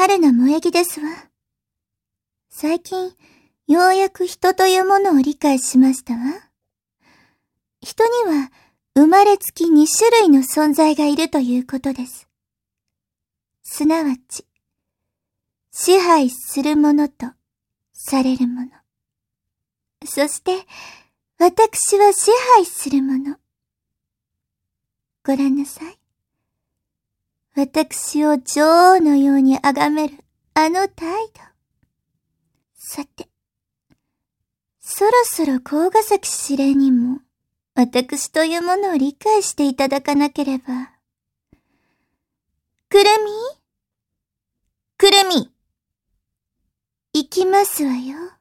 春の萌木ですわ。最近、ようやく人というものを理解しましたわ。人には生まれつき2種類の存在がいるということです。すなわち、支配するものとされるもの。そして、私は支配するもの。ご覧なさい。私を女王のように崇めるあの態度。さて、そろそろ甲ヶ崎司令にも、私というものを理解していただかなければ。くるみ行きますわよ。